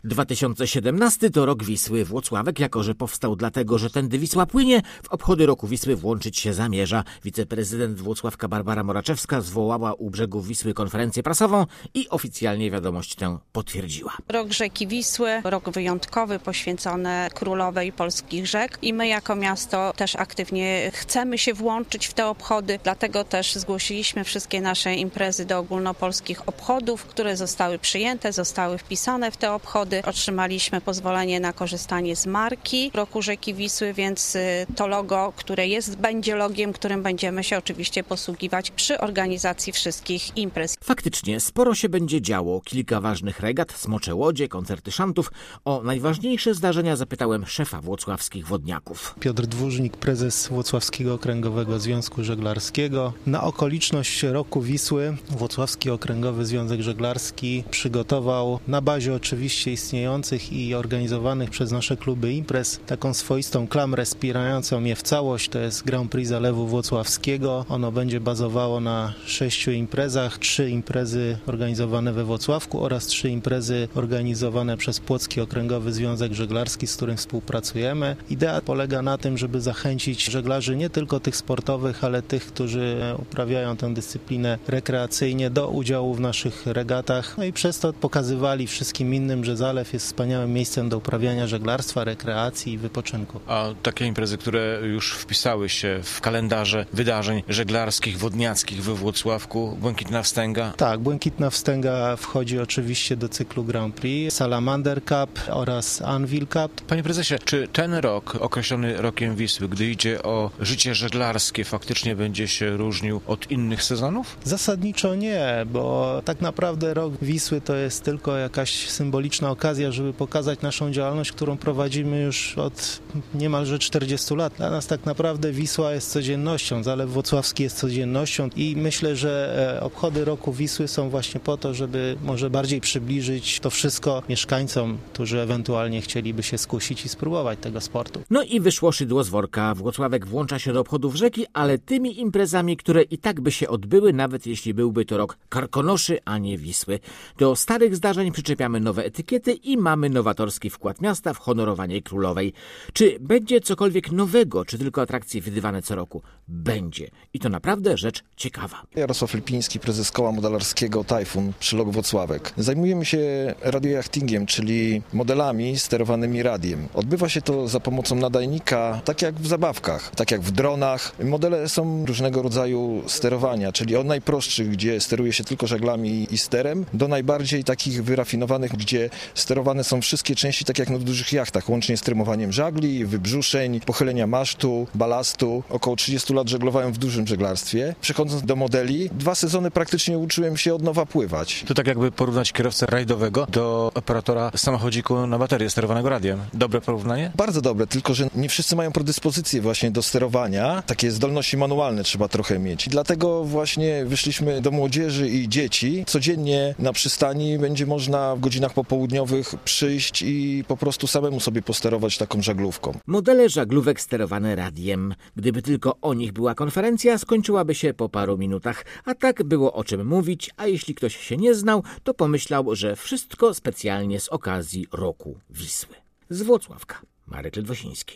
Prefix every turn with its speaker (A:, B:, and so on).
A: 2017 to rok Wisły. Włocławek, jako że powstał dlatego, że tędy Wisła płynie, w obchody roku Wisły włączyć się zamierza. Wiceprezydent Włocławka Barbara Moraczewska zwołała u brzegów Wisły konferencję prasową i oficjalnie wiadomość tę potwierdziła.
B: Rok rzeki Wisły, rok wyjątkowy poświęcony królowej polskich rzek i my jako miasto też aktywnie chcemy się włączyć w te obchody, dlatego też zgłosiliśmy wszystkie nasze imprezy do ogólnopolskich obchodów, które zostały przyjęte, zostały wpisane w te obchody. Otrzymaliśmy pozwolenie na korzystanie z marki roku rzeki Wisły, więc to logo, które jest, będzie logiem, którym będziemy się oczywiście posługiwać przy organizacji wszystkich imprez.
A: Faktycznie sporo się będzie działo. Kilka ważnych regat, smocze łodzie, koncerty szantów. O najważniejsze zdarzenia zapytałem szefa włocławskich wodniaków.
C: Piotr Dwórznik, prezes Włocławskiego Okręgowego Związku Żeglarskiego. Na okoliczność roku Wisły Włocławski Okręgowy Związek Żeglarski przygotował na bazie oczywiście istniejących i organizowanych przez nasze kluby imprez taką swoistą klamrę wspierającą je w całość. To jest Grand Prix Zalewu Włocławskiego. Ono będzie bazowało na 6 imprezach. 3 imprezy organizowane we Włocławku oraz 3 imprezy organizowane przez Płocki Okręgowy Związek Żeglarski, z którym współpracujemy. Idea polega na tym, żeby zachęcić żeglarzy nie tylko tych sportowych, ale tych, którzy uprawiają tę dyscyplinę rekreacyjnie, do udziału w naszych regatach. No i przez to pokazywali wszystkim innym, że zalew jest wspaniałym miejscem do uprawiania żeglarstwa, rekreacji i wypoczynku.
D: A takie imprezy, które już wpisały się w kalendarze wydarzeń żeglarskich, wodniackich we Włocławku, Błękitna Wstęga?
C: Tak, Błękitna Wstęga wchodzi oczywiście do cyklu Grand Prix, Salamander Cup oraz Anvil Cup.
D: Panie prezesie, czy ten rok, określony rokiem Wisły, gdy idzie o życie żeglarskie, faktycznie będzie się różnił od innych sezonów?
C: Zasadniczo nie, bo tak naprawdę rok Wisły to jest tylko jakaś symboliczna okazja, żeby pokazać naszą działalność, którą prowadzimy już od niemalże 40 lat. Dla nas tak naprawdę Wisła jest codziennością, Zalew Włocławski jest codziennością i myślę, że obchody roku Wisły są właśnie po to, żeby może bardziej przybliżyć to wszystko mieszkańcom, którzy ewentualnie chcieliby się skusić i spróbować tego sportu.
A: No i wyszło szydło z worka. Włocławek włącza się do obchodów rzeki, ale tymi imprezami, które i tak by się odbyły, nawet jeśli byłby to rok Karkonoszy, a nie Wisły. Do starych zdarzeń przyczepiamy nowe etykiety i mamy nowatorski wkład miasta w honorowanie królowej. Czy będzie cokolwiek nowego, czy tylko atrakcje wydawane co roku? Będzie. I to naprawdę rzecz ciekawa.
E: Jarosław Lipiński, prezes koła modelarskiego Tajfun przy LOG Włocławek. Zajmujemy się radiojachtingiem, czyli modelami sterowanymi radiem. Odbywa się to za pomocą nadajnika, tak jak w zabawkach, tak jak w dronach. Modele są różnego rodzaju sterowania, czyli od najprostszych, gdzie steruje się tylko żaglami i sterem, do najbardziej takich wyrafinowanych, gdzie sterowane są wszystkie części, tak jak na dużych jachtach, łącznie z trymowaniem żagli, wybrzuszeń, pochylenia masztu, balastu. Około 30 lat żeglowałem w dużym żeglarstwie. Przechodząc do modeli, 2 sezony praktycznie uczyłem się od nowa pływać.
D: To tak jakby porównać kierowcę rajdowego do operatora samochodziku na baterię sterowanego radiem. Dobre porównanie?
E: Bardzo dobre, tylko że nie wszyscy mają predyspozycje właśnie do sterowania. Takie zdolności manualne trzeba trochę mieć. Dlatego właśnie wyszliśmy do młodzieży i dzieci. Codziennie na przystani będzie można w godzinach popołudniowych przyjść i po prostu samemu sobie posterować taką żaglówką.
A: Modele żaglówek sterowane radiem. Gdyby tylko o nich była konferencja, skończyłaby się po paru minutach. A tak było o czym mówić, a jeśli ktoś się nie znał, to pomyślał, że wszystko specjalnie z okazji roku Wisły. Z Włocławka, Marek Ledwosiński.